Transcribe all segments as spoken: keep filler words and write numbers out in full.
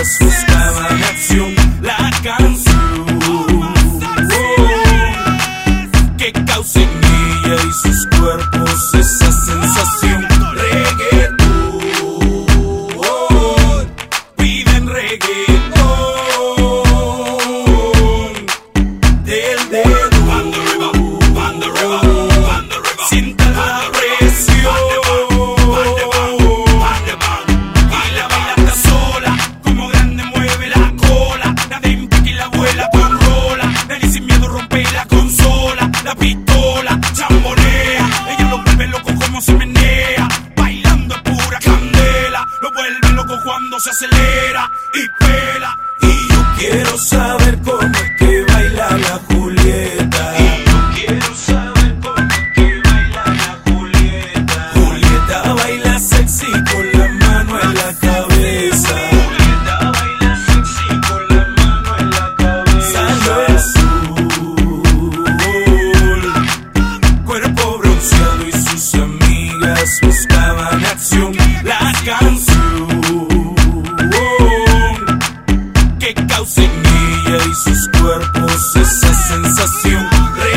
amigas buscaban acción. La canción que causa en ella y sus cuerpos esa sensación. Reggaetón, piden reggaetón. Del dedo, banda arriba, banda arriba, banda arriba. Sienta la presión. Y la baila hasta sola, como grande mueve la cola. La de Impec y la abuela con rola. Nadie sin miedo rompe la consola. La pistola chambonea, ella lo vuelve loco como se menea. Bailando es pura candela, lo vuelve loco cuando se acelera y pela. Y yo quiero saber cómo es que baila la Julieta. Y yo quiero saber cómo es que baila la Julieta. Julieta baila sexy con la mano en la cabeza. Julieta baila sexy con la mano en la cabeza. Salió el sol, cuerpo bronceado y sus amigas buscaban acción. La canción que causa en ella y sus cuerpos esa sensación.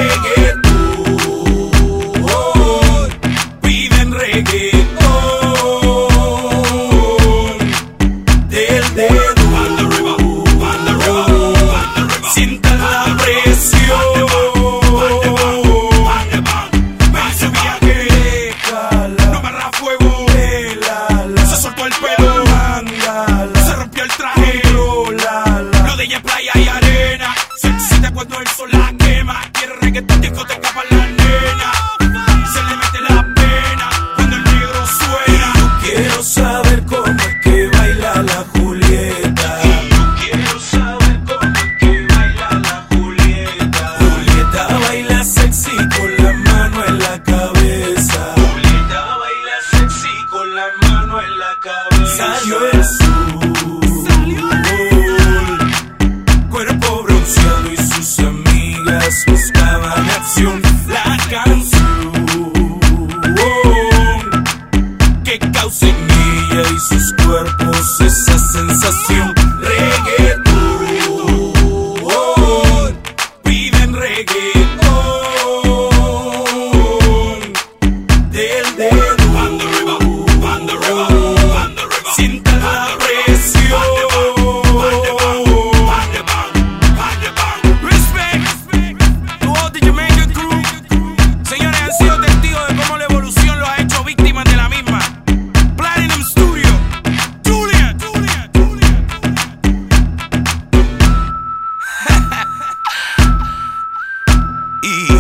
Reggaetón, piden reggaetón. Del dedo, banda arriba, banda arriba, banda arriba. Sienta la presión. Me subía que no me arra fuego. Se soltó el pelo, se rompió el traje. Lo de ella es playa y arena. Se excita cuando el sol la quema. Quiere reggaetón, discoteca para la nena. Se le mete la pena cuando el negro suena. Yo quiero saber cómo es que baila la Julieta. Y yo quiero saber cómo es que baila la Julieta. Julieta baila sexy con la mano en la cabeza. Julieta baila sexy con la mano en la cabeza. Salió el sol, cuerpo bronceado y sus amigas buscaban acción. La canción que causa en ella y sus cuerpos esa sensación. Reggaetón, piden reggaetón. Del dedo, banda arriba, banda arriba, banda arriba. Sienta la presión. Respect to all the Jamaican crew. Señores, han sido testigos de cómo la evolución los ha hecho víctimas de la misma. Platinum Studio, Julia, Julia, Julia. Y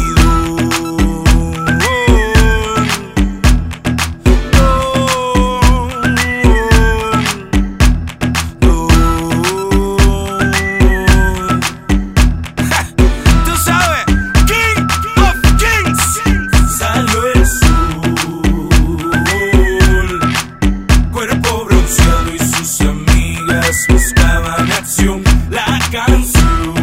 tú sabes, King of Kings. Salió el sol, cuerpo bronceado y sus amigas buscaban acción. La canción